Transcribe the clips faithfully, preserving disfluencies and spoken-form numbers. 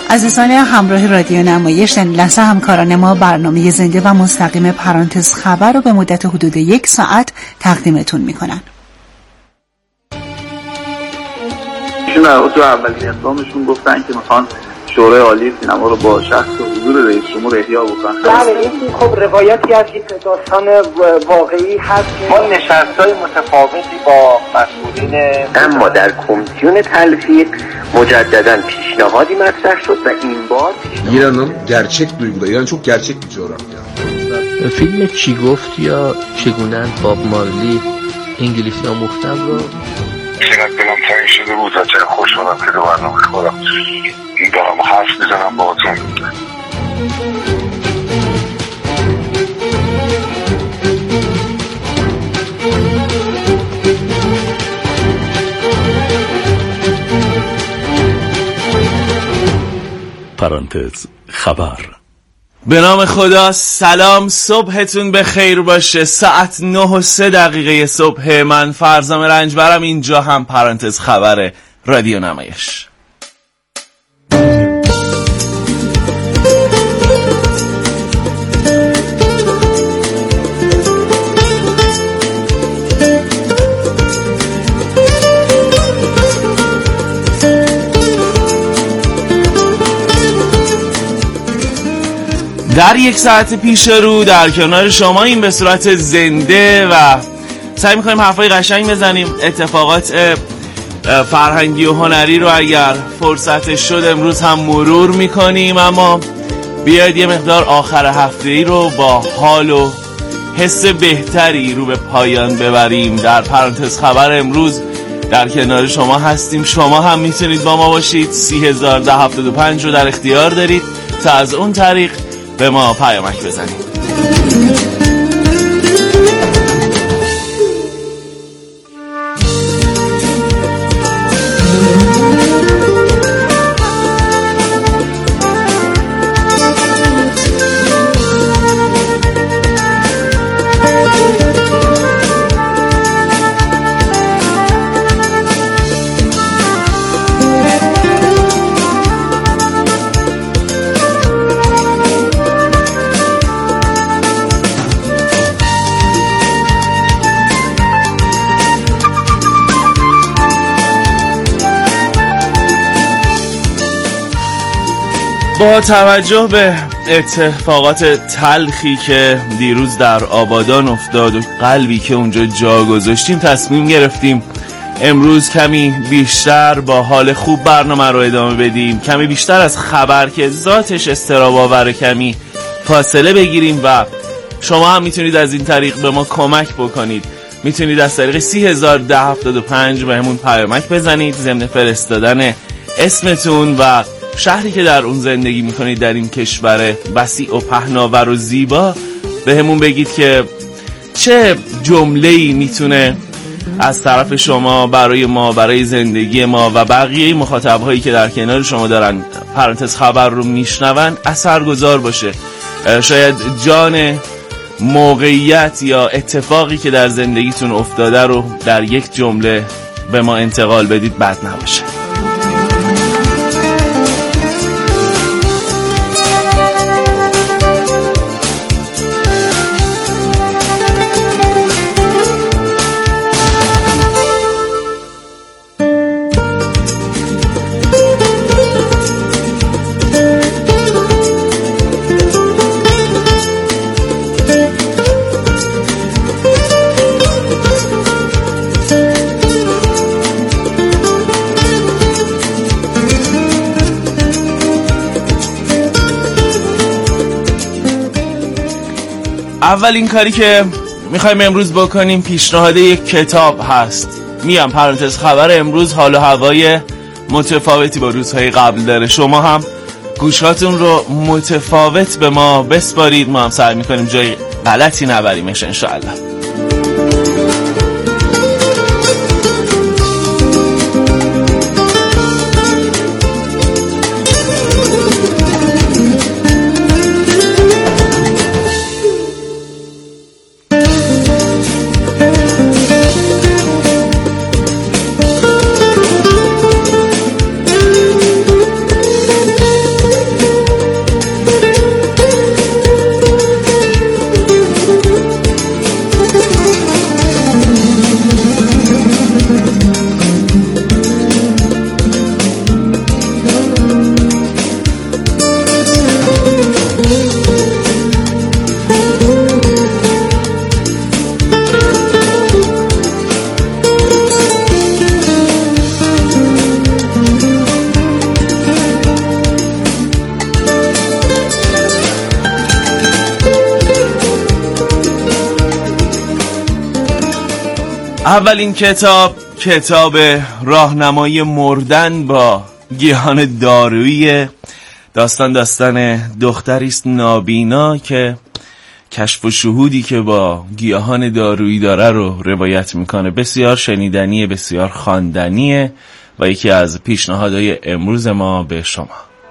عزیزان همراه رادیو نمایش، در لحظه همکاران ما برنامه زنده و مستقیم پرانتز خبر رو به مدت حدود یک ساعت تقدیمتون میکنن. ایشون تو اولین اقدامشون گفتن که میخوان شورای عالی سینما رو با شخص و حضور رئیس جمهور احیا بکنن. بله، این خب روایتی از یک داستان واقعی هست. ما نشست‌های متفاوتی با مسئولین، اما در کمیسیون تلفیق مجددا پیشنهادی مطرح شد و این بار İran'ın gerçek duyguları, İran çok gerçek bir coğrafya. فیلم چی گفت یا چگونه باب مارلی انگلیسی آموختم رو چقدر دلم تنگ شده بود و چقدر خوشحالم که دو برنامه خودم دارم حرف میزنم باهاتون. پرانتز خبر. به نام خدا. سلام، صبحتون به خیر باشه. ساعت نه و سه دقیقه صبح. من فرزام رنجبرم، اینجا هم پرانتز خبر رادیو نمایش. در یک ساعت پیش رو در کنار شما این به صورت زنده و سعی می‌کنیم حرفای قشنگ بزنیم. اتفاقات فرهنگی و هنری رو اگر فرصتش شد امروز هم مرور می‌کنیم، اما بیاید یه مقدار آخر هفته‌ای رو با حال و حس بهتری رو به پایان ببریم. در پرانتز خبر امروز در کنار شما هستیم. شما هم میتونید با ما باشید. سی هزار ده هفتاد و پنج رو در اختیار دارید تا از اون طریق به ما پیامک بزنید. با توجه به اتفاقات تلخی که دیروز در آبادان افتاد و قلبی که اونجا جا گذاشتیم، تصمیم گرفتیم امروز کمی بیشتر با حال خوب برنامه رو ادامه بدیم، کمی بیشتر از خبر که ذاتش اضطراب آور کمی فاصله بگیریم و شما هم میتونید از این طریق به ما کمک بکنید. میتونید از طریق سی هزار ده هفتاد و پنج به همون پیامک بزنید، ضمن فرستادن اسمتون و شهری که در اون زندگی میکنید در این کشور وسیع و پهناور و زیبا به همون بگید که چه جمله‌ای میتونه از طرف شما برای ما، برای زندگی ما و بقیه مخاطب‌هایی که در کنار شما دارن پرانتز خبر رو میشنون اثرگذار باشه. شاید جان موقعیت یا اتفاقی که در زندگیتون افتاده رو در یک جمله به ما انتقال بدید، بد نباشه. اولین کاری که میخوایم امروز بکنیم پیشنهاد یک کتاب هست. میگم پرانتز خبر امروز حال و هوای متفاوتی با روزهای قبل داره. شما هم گوشاتون رو متفاوت به ما بسپارید، ما هم سعی میکنیم جای غلطی نبریمش انشاءالله. اولین کتاب کتاب راهنمای مردن با گیاهان دارویی. داستان داستان دختری است نابینا که کشف و شهودی که با گیاهان دارویی داره رو روایت میکنه. بسیار شنیدنیه، بسیار خواندنیه و یکی از پیشنهادهای امروز ما به شما.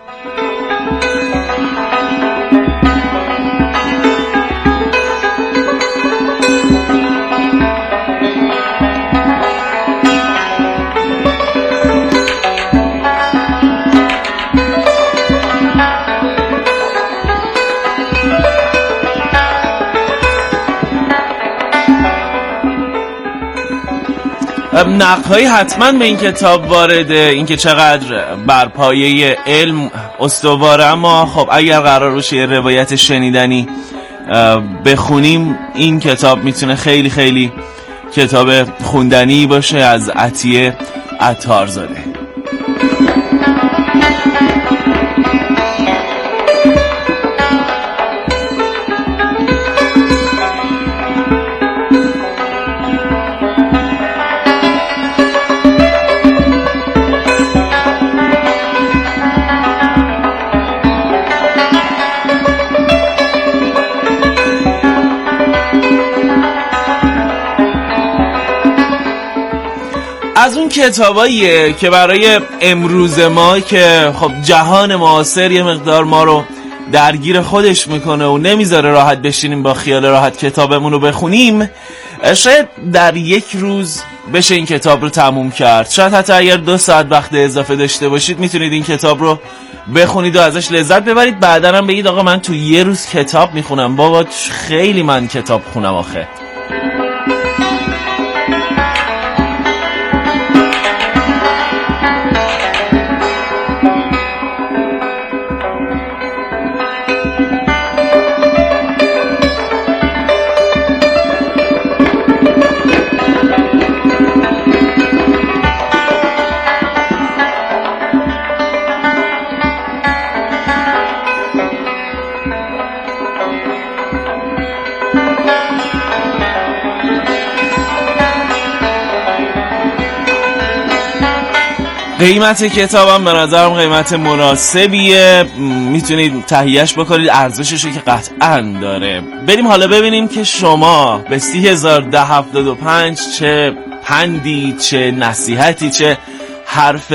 نقدهایی حتما به این کتاب وارده، اینکه چقدر بر پایه علم استواره، اما خب اگر قرار باشه یه روایت شنیدنی بخونیم، این کتاب میتونه خیلی خیلی کتاب خوندنی باشه از عطیه عطارزاده. از اون کتاباییه که برای امروز ما که خب جهان معاصر یه مقدار ما رو درگیر خودش میکنه و نمیذاره راحت بشینیم با خیال راحت کتابمون رو بخونیم، شاید در یک روز بشه این کتاب رو تموم کرد. شاید حتی اگر دو ساعت وقت اضافه داشته باشید میتونید این کتاب رو بخونید و ازش لذت ببرید. بعدا هم بگید آقا من تو یه روز کتاب میخونم. بابا خیلی من کتاب خونم آخه. قیمت کتابم به نظرم قیمت مناسبیه، میتونید تهیهش بکنید، ارزششو که قطعاً داره. بریم حالا ببینیم که شما به سی هزار ده هفتاد و پنج چه پندی، چه نصیحتی، چه حرف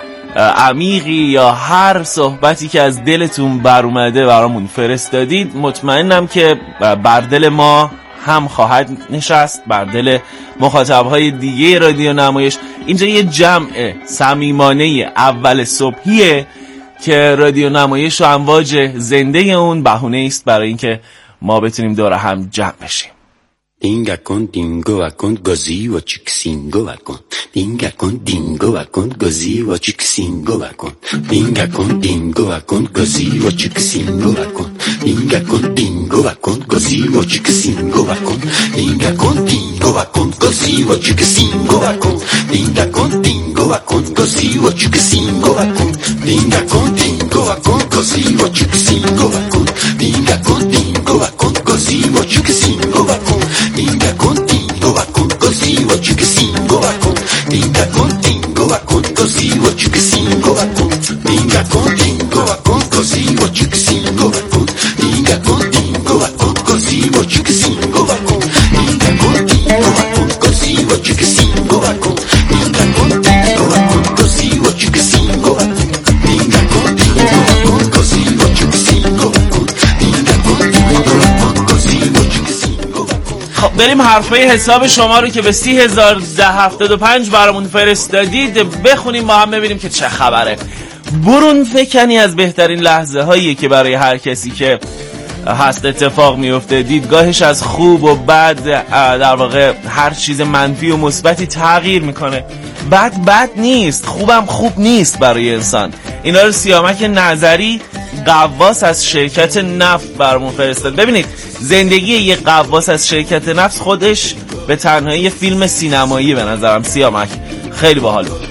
عمیقی یا هر صحبتی که از دلتون بر اومده برامون فرستادید. مطمئنم که بر دل ما هم خواهد نشست، بر دل مخاطبهای دیگه رادیو نمایش. اینجا یه جمع صمیمانه اول صبحیه که رادیو نمایش و امواج زنده اون بهونه است برای اینکه ما بتونیم دور هم جمع بشیم. Dinga con dingo va con così o cicsingo va con Dinga con dingo va con così o cicsingo va con Dinga con dingo va con così o cicsingo va con Dinga con dingo va con così o cicsingo va con Dinga con dingo va con così o cicsingo va con Dinga con dingo va con così o cicsingo va con Dinga con dingo va con così o cicsingo va con Dinga con dingo va con così o cicsingo va con Dinga contigo va con così o chiquesingo va con Dinga contigo va con così o chiquesingo va con Dinga contigo va con così o chiquesingo va con Dinga contigo va con così o chiquesingo va con Dinga contigo va con così o chiquesingo va con Dinga contigo va con così o chiquesingo va con Dinga contigo va con così o chiquesingo va con Dinga contigo va con così o chiquesingo va con. خب بریم حرفای حساب شما رو که به سی هزار ده هفتاد و پنج برامون فرستادید بخونیم با هم ببینیم که چه خبره. برون فکنی از بهترین لحظه هایی که برای هر کسی که هست اتفاق میفته. دیدگاهش از خوب و بد، در واقع هر چیز منفی و مثبتی تغییر میکنه. بد بد نیست، خوبم خوب نیست برای انسان. اینا رو سیامک نظری قواس از شرکت نفت برامون فرستاد. ببینید زندگی یه قواس از شرکت نفت خودش به تنهایی فیلم سینمایی به نظرم. سیامک خیلی باحال بود.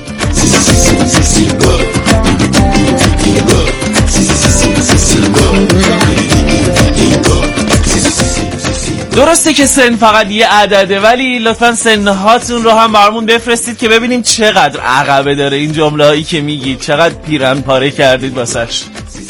درسته که سن فقط یه عدده، ولی لطفا سنهاتون رو هم برامون بفرستید که ببینیم چقدر عقبه داره این جمله هایی که میگید، چقدر پیرن پاره کردید واسش.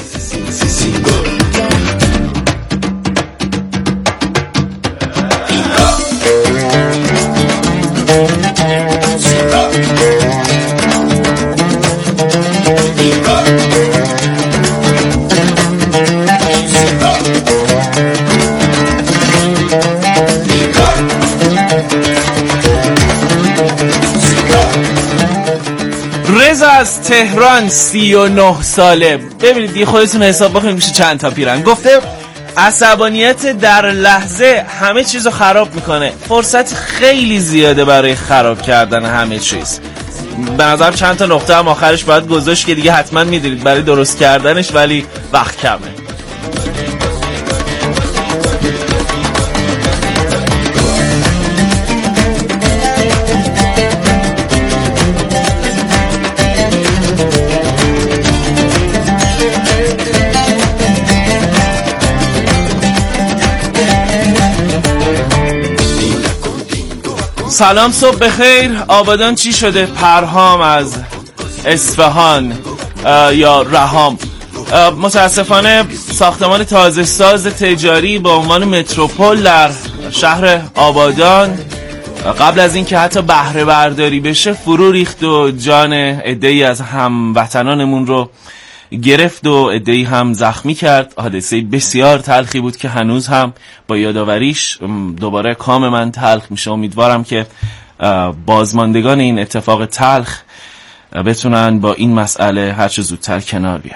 رضا از تهران سی و نه ساله، ببینید دیگه خودتون حساب بکنید میشه چند تا پیرن. گفته عصبانیت در لحظه همه چیزو خراب میکنه، فرصت خیلی زیاده برای خراب کردن همه چیز. به نظر چند تا نقطه هم آخرش باید گذاشت که دیگه حتما میدونید برای درست کردنش، ولی وقت کمه. سلام، صبح بخیر. آبادان چی شده؟ پرهام از اصفهان یا رهام. متاسفانه ساختمان تازه ساز تجاری با عنوان متروپول در شهر آبادان قبل از این که حتی بهره برداری بشه فرو ریخت و جان عده‌ای از هموطنانمون رو گرفت و عده‌ای هم زخمی کرد. حادثه بسیار تلخی بود که هنوز هم با یادآوریش دوباره کام من تلخ میشه. امیدوارم که بازماندگان این اتفاق تلخ بتونن با این مسئله هر چه زودتر کنار بیان.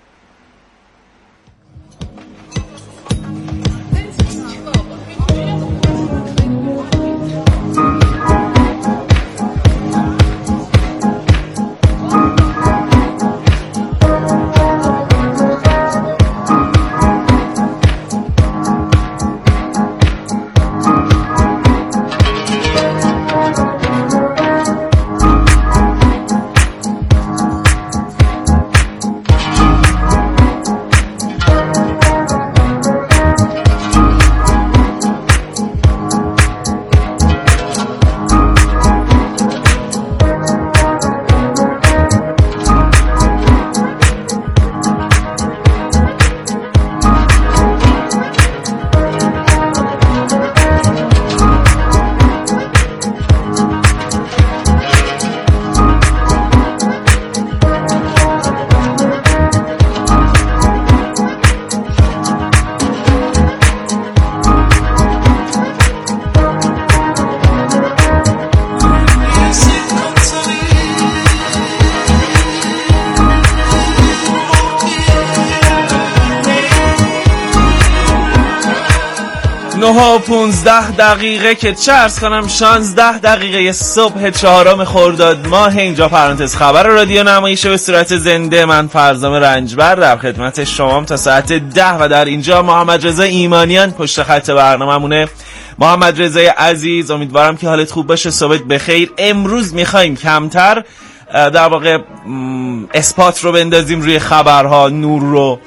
نه و پونزده دقیقه که چه عرض کنم شانزده دقیقه صبح چهارم خرداد ماه. اینجا پرانتز خبر رادیو نمایش به صورت زنده. من فرزام رنجبر در خدمت شمام تا ساعت ده و در اینجا محمد رضا ایمانیان پشت خط برنامه‌مونه. محمد رضای عزیز، امیدوارم که حالت خوب باشه، صبحت بخیر. امروز میخوایم کمتر در واقع اثبات رو بندازیم روی خبرها، نور رو،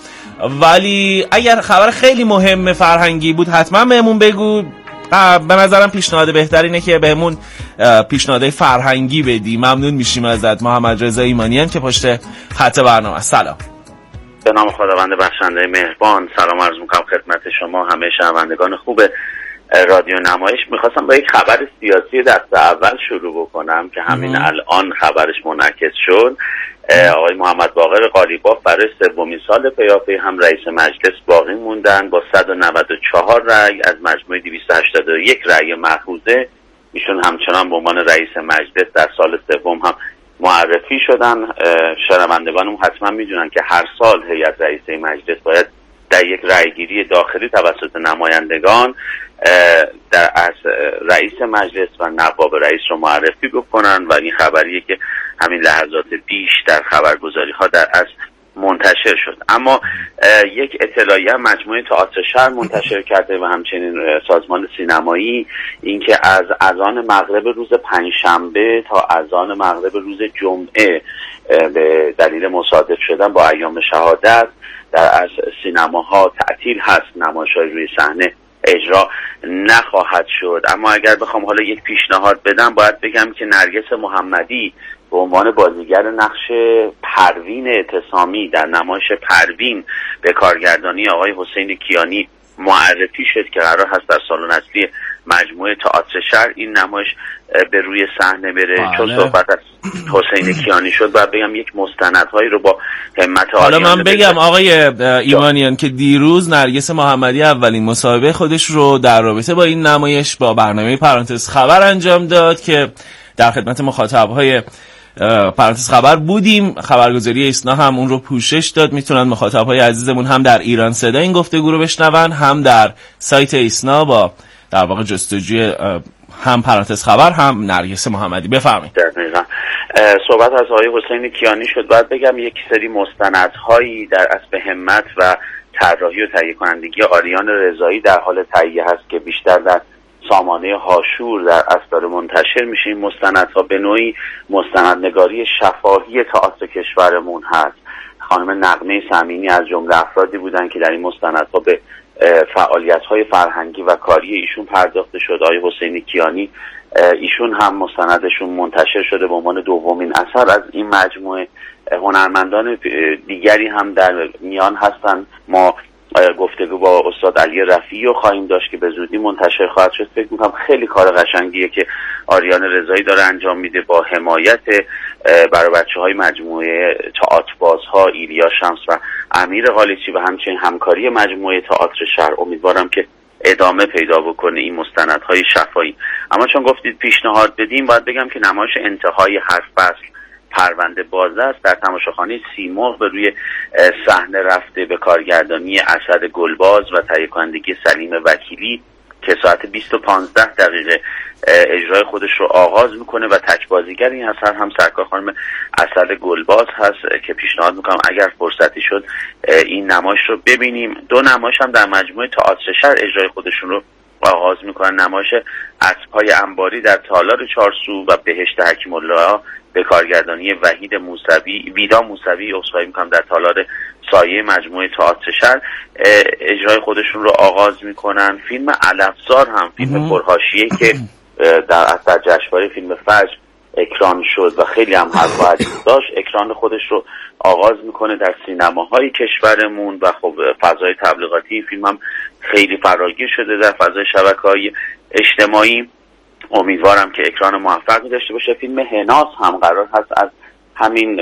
ولی اگر خبر خیلی مهم فرهنگی بود حتما بهمون بگو. به نظرم پیشنهاد بهتر اینه که بهمون پیشنهادهای فرهنگی بدی. ممنون میشیم ازت. محمد رضا ایمانیان که پشت خط برنامه. سلام. به نام خداوند بخشنده مهربان، سلام عرض میکنم خدمت شما همه شنوندگان خوب رادیو نمایش. میخواستم با یک خبر سیاسی دست اول شروع بکنم که همین مم. الان خبرش منعکس شد. آقای محمد باقر قالیباف برای سومین سال پیاپی هم رئیس مجلس باقی موندن با صد و نود و چهار رأی از مجموع دویست و هشتاد و یک رأی مأخوذه. ایشون همچنان به عنوان رئیس مجلس در سال سوم هم معرفی شدن. شنوندگانم حتما میدونن که هر سال هیئت رئیسه مجلس باید در یک رأیگیری داخلی توسط نمایندگان در از رئیس مجلس و نواب رئیس رو معرفی بکنن و این خبریه که همین لحظات پیش در خبرگزاری ها در از منتشر شد. اما یک اطلاعیه مجموعه تئاتر شهر منتشر کرده و همچنین سازمان سینمایی اینکه از اذان مغرب روز پنجشنبه تا اذان مغرب روز جمعه به دلیل مصادف شدن با ایام شهادت در از سینماها تعطیل هست، نمایش‌های روی صحنه اجرا نخواهد شد. اما اگر بخوام حالا یک پیشنهاد بدم، باید بگم که نرگس محمدی به عنوان بازیگر نقش پروین اعتصامی در نمایش پروین به کارگردانی آقای حسین کیانی معرفی شد که قرار هست در سالن اصلی مجموعه تئاتر شهر این نمایش به روی صحنه بره. بله. چون صحبت از حسین کیانی شد و بگم یک مستندهایی رو با همت حالا من بگم آقای ایمانیان که دیروز نرگس محمدی اولین مصاحبه خودش رو در رابطه با این نمایش با برنامه پرانتز خبر انجام داد که در خدمت مخاطبهای پرانتز خبر بودیم. خبرگزاری ایسنا هم اون رو پوشش داد. میتونن مخاطبهای عزیزمون هم در ایران صدا این گفتگو رو بشنون، هم در سایت ایسنا با در واقع جستجوی هم پرانتز خبر هم نرگس محمدی. بفرمایید. دقیقاً صحبت از آقای حسین کیانی شد. باید بگم یک سری مستندهایی در اسب همت و طراحی و تهیه کنندگی آریان رضایی در حال تهیه هست که بیشتر در سامانه هاشور در اسطر منتشر میشه. این مستندها به نوعی مستندنگاری شفاهی تئاتر کشورمون هست. خانم نغمه سمینی از جمله افرادی بودن که در این مستندها به فعالیت‌های فرهنگی و کاری ایشون پرداخته شد. آقای حسین کیانی ایشون هم مستندشون منتشر شده به عنوان دومین اثر از این مجموعه. هنرمندان دیگری هم در میان هستن. ما گفتگو با استاد علی رفیعی رو خواهیم داشت که به زودی منتشر خواهد شد. فکر میکنم خیلی کار قشنگیه که آریان رضایی داره انجام میده با حمایت برای بچه‌های مجموعه تئاتربازها ایلیا شمس و امیر قالیچی و همچنین همکاری مجموعه تئاتر شهر. امیدوارم که ادامه پیدا بکنه این مستندهای شفاهی. اما چون گفتید پیشنهاد بدیم، باید بگم که نمایش انتهای هر فصل پرونده بازه است در تماشاخانه سیمرغ به روی صحنه رفته به کارگردانی اسد گلباز و تهیه کنندگی سلیم وکیلی که ساعت بیست و پانزده دقیقه اجرای خودش رو آغاز میکنه و تک بازیگر این اثر هم سرکار خانم اسد گلباز هست که پیشنهاد میکنم اگر فرصتی شد این نمایش رو ببینیم. دو نمایش هم در مجموعه تئاتر شهر اجرای خودشون رو آغاز میکنن. نمایش اسب‌های انباری در تالار چارسو و بهشت حکیم الله به کارگردانی وحید موسوی ویدا موسوی عذرخواهی میکنم در تالار سایه مجموعه تئاتر شهر اجرای خودشون رو آغاز میکنن. فیلم علفزار هم فیلم پرحاشیه‌ای که در اثر جشنواره فیلم فجر اکران شد و خیلی هم حرف و حدیث داشت، اکران خودش رو آغاز میکنه در سینماهای کشورمون و خب فضای تبلیغاتی فیلم هم خیلی فراگیر شده در فضای شبکه‌های اجتماعی. امیدوارم که اکران موفقی داشته باشه. فیلم هناس هم قرار هست از همین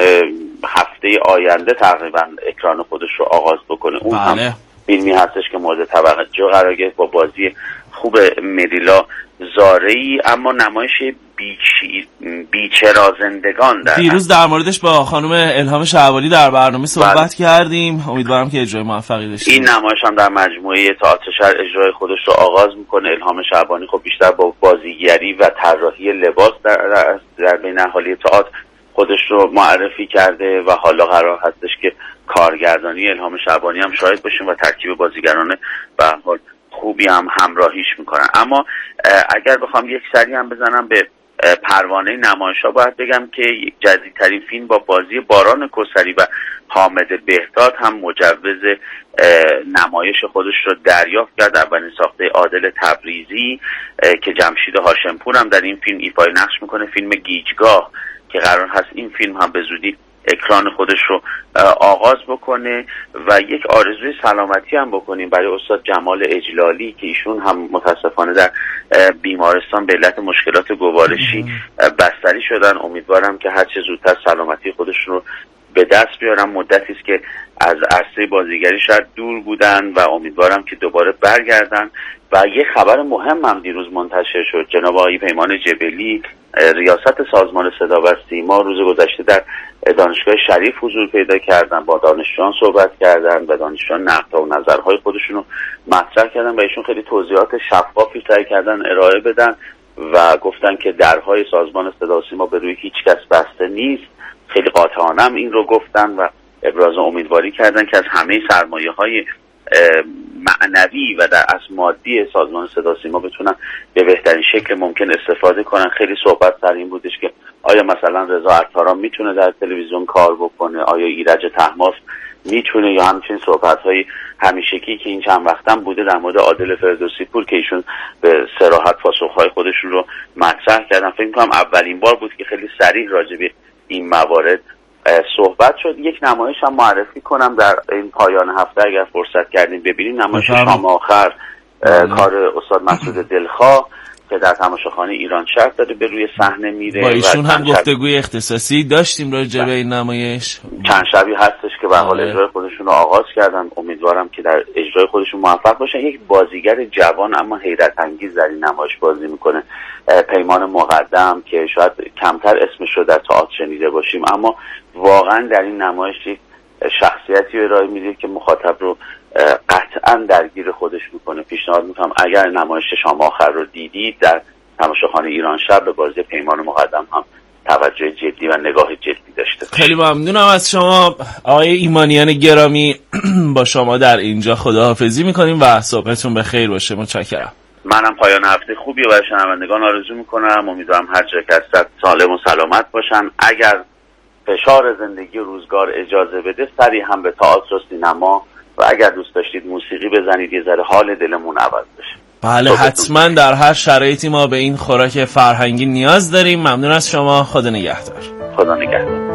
هفته آینده تقریبا اکران خودش رو آغاز بکنه. اون بله. هم فیلمی هستش که مورد توجه قرار گرفت با بازی خوب مریلا زارعی. اما نمایش بیچی بیچرا زندگان در دیروز در موردش با خانم الهام شعبانی در برنامه صحبت بله. کردیم. امیدوارم که اجرای موفقی داشته. این نمایش هم در مجموعه تئاتر شهر اجرای خودش رو آغاز میکنه. الهام شعبانی خب بیشتر با بازیگری و طراحی لباس در در, در بین اهالی تئاتر خودش رو معرفی کرده و حالا قرار هستش که کارگردانی الهام شعبانی هم شاهد باشیم و ترکیب بازیگران به هر حال خوبی هم همراهیش میکنن. اما اگر بخوام یک سری هم بزنم به پروانه نمایش‌ها، باید بگم که جدیدترین فیلم با بازی باران کسری و حامد بهداد هم مجوز نمایش خودش رو دریافت کرد. اولین ساخته عادل تبریزی که جمشید هاشمپور هم در این فیلم ایفای نقش میکنه. فیلم گیجگاه که قرار هست این فیلم هم به زودی اکران خودش رو آغاز بکنه و یک آرزوی سلامتی هم بکنیم برای استاد جمال اجلالی که ایشون هم متاسفانه در بیمارستان به علت مشکلات گوارشی بستری شدن. امیدوارم که هر چه زودتر سلامتی خودشون رو به دست بیارن. مدتی است که از عرصه بازیگری شاید دور بودن و امیدوارم که دوباره برگردن. و یک خبر مهم هم دیروز منتشر شد. جناب آقای پیمان جبلی ریاست سازمان صدا و سیما روز گذشته در دانشگاه شریف حضور پیدا کردن، با دانشجویان صحبت کردن و دانشجویان نقدها و نظرهای خودشون رو مطرح کردن و ایشون خیلی توضیحات شفافی سعی کردن ارائه بدن و گفتن که درهای سازمان صدا و سیما به روی هیچ کس بسته نیست. خیلی قاطعانه این رو گفتن و ابراز امیدواری کردن که از همه سرمایه‌های معنوی و در اصل مادی سازمان صدا سیما بتونن به بهترین شکل ممکن استفاده کنن. خیلی صحبت سر این بودش که آیا مثلا رضا عطاران میتونه در تلویزیون کار بکنه، آیا ایرج طهماسب میتونه، یا همچنین صحبت‌های همیشگی که این چند وقتم بوده در مورد عادل فردوسی پور که ایشون به صراحت پاسخ‌های خودشون رو مطرح کردن. فکر می‌کنم اولین بار بود که خیلی صریح راجع به این موارد صحبت شد. یک نمایش هم معرفی کنم در این پایان هفته اگر فرصت کردیم ببینیم، نمایش شام آخر کار استاد مسعود دلخواه که در تماشاخانه ایران شهر داره به روی صحنه میره. با ایشون هم گفتگوی اختصاصی داشتیم راجع به این نمایش. چند شبی هستش که به حال اجرای خودشون رو آغاز کردن. امیدوارم که در اجرای خودشون موفق باشن. یک بازیگر جوان اما حیرت انگیز در این نمایش بازی میکنه، پیمان مقدم، که شاید کمتر اسمش رو در تئاتر شنیده باشیم، اما واقعا در این نمایش یک شخصیتی ارائه میده که مخاطب رو قطعا درگیر خودش میکنه. پیشنهاد میکنم اگر نمایش شام آخر رو دیدید در تماشاخانه ایران شهر به بازی پیمان مقدم هم توجه جدی و نگاه جدی داشته باشید. خیلی ممنونم از شما آقای ایمانیان گرامی. با شما در اینجا خداحافظی میکنیم و صبحتون بخیر باشه. متشکرم. منم پایان هفته خوبی برای شنوندگان آرزو میکنم. امیدوارم هر جا که هستن سالم و سلامت باشن. اگر فشار زندگی و روزگار اجازه بده سری هم به تئاتر و سینما و اگر دوست داشتید موسیقی بزنید یه ذره حال دلمون عوض بشه. بله حتما در هر شرایطی ما به این خوراک فرهنگی نیاز داریم. ممنون از شما. خدا نگهدار. خدا نگهدار.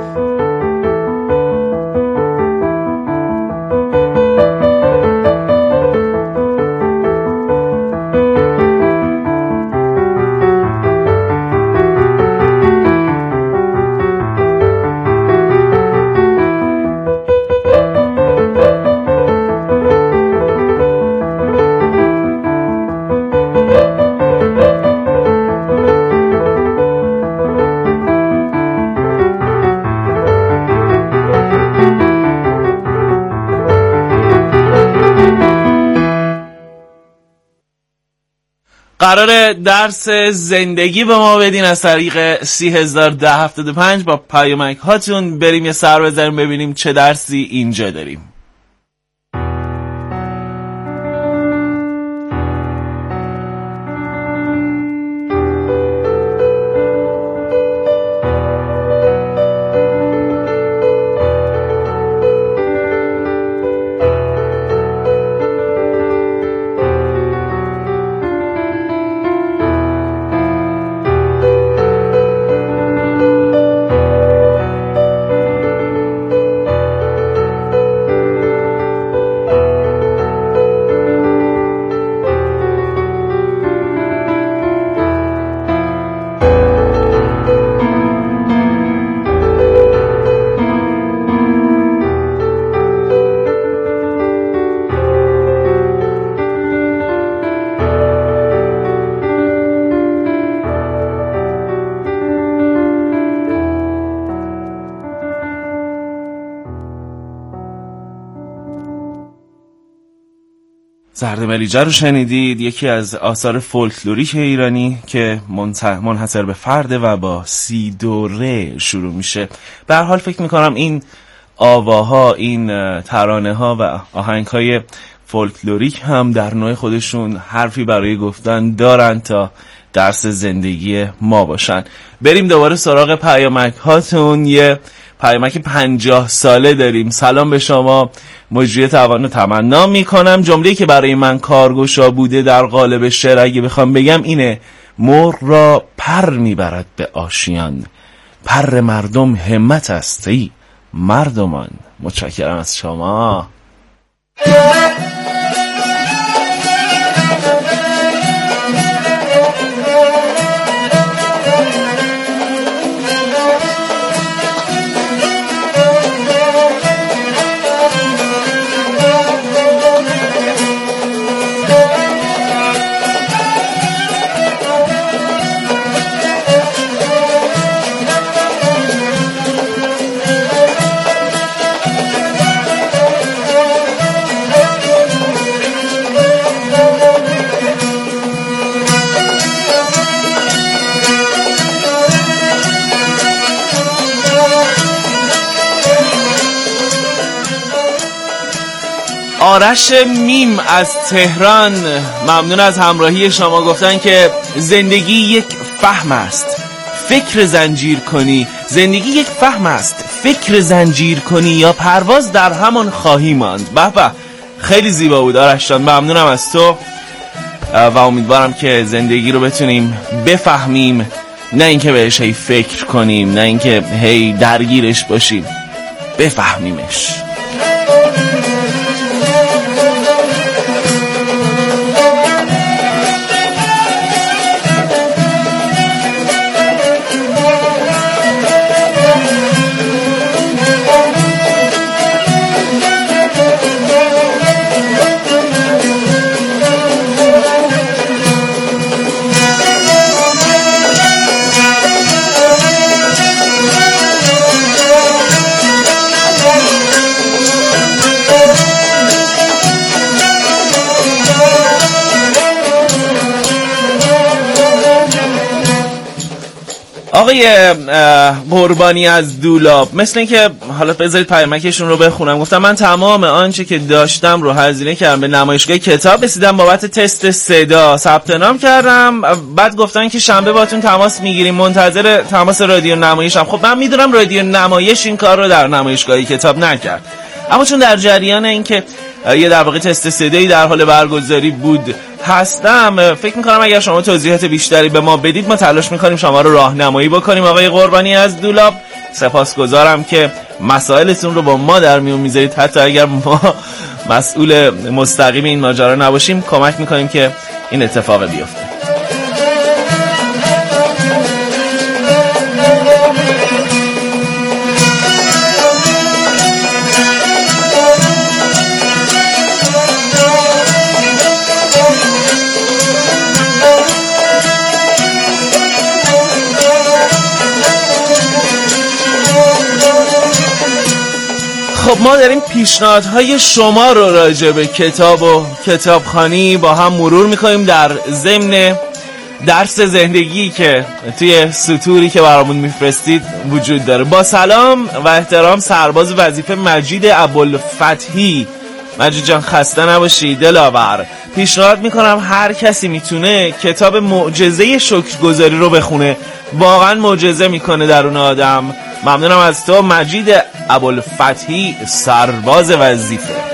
قرار درس زندگی به ما بدین از طریق سی هزار ده هفتاد و پنج. با پیامک هاتون بریم یه سر بزنیم ببینیم چه درسی اینجا داریم. زرد ملیجه رو شنیدید، یکی از آثار فولکلوریک ایرانی که منحصر به فرده و با سی دوره شروع میشه. به هر حال فکر میکنم این آواها، این ترانه ها و آهنگ های فولکلوریک هم در نوع خودشون حرفی برای گفتن دارن تا درس زندگی ما باشن. بریم دوباره سراغ پیامک هاتون. یه پیامک پنجاه ساله داریم. سلام به شما، مجری توان تمنا میکنم. جمله‌ای که برای من کارگشا بوده در قالب شعر اگه بخوام بگم اینه: مرغ را پر میبرد به آشیان، پر مردم همت است ای مردمان. متشکرم از شما. آرش میم از تهران ممنون از همراهی شما. گفتن که زندگی یک فهم است، فکر زنجیر کنی. زندگی یک فهم است، فکر زنجیر کنی یا پرواز در همان خواهی ماند. به به، خیلی زیبا بود آرش جان، ممنونم از تو و امیدوارم که زندگی رو بتونیم بفهمیم، نه اینکه بهش هی فکر کنیم، نه اینکه هی درگیرش باشیم، بفهمیمش. آقای قربانی از دولاب، مثل این که حالا بذارید پیامکشون رو بخونم. گفتم من تمام آنچه که داشتم رو هزینه کردم به نمایشگاه کتاب، رسیدم بابت تست صدا ثبت نام کردم. بعد گفتن که شنبه باتون تماس میگیریم، منتظر تماس رادیو نمایشم. خب من میدونم رادیو نمایش این کار رو در نمایشگاه کتاب نکرد، اما چون در جریان این که یه در واقع تست صدایی در حال برگزاری بود هستم، فکر میکنم اگر شما توضیحات بیشتری به ما بدید ما تلاش میکنیم شما رو راهنمایی بکنیم. آقای قربانی از دولاب، سپاسگزارم که مسائلتون رو با ما در میون میذارید، حتی اگر ما مسئول مستقیم این ماجرا نباشیم کمک میکنیم که این اتفاق بیفته. خب ما داریم پیشنهادهای شما رو راجع به کتاب و کتابخوانی با هم مرور میکنیم در ضمن درس زندگی که توی سطوری که برامون میفرستید وجود داره. با سلام و احترام، سرباز وظیفه مجید ابوالفتحی. مجید جان خسته نباشی دلاور. پیشنهاد میکنم هر کسی میتونه کتاب معجزه شکرگزاری رو بخونه، واقعا معجزه میکنه درون آدم. ممنونم از تو مجید ابوالفتحی، سرباز وظیفه.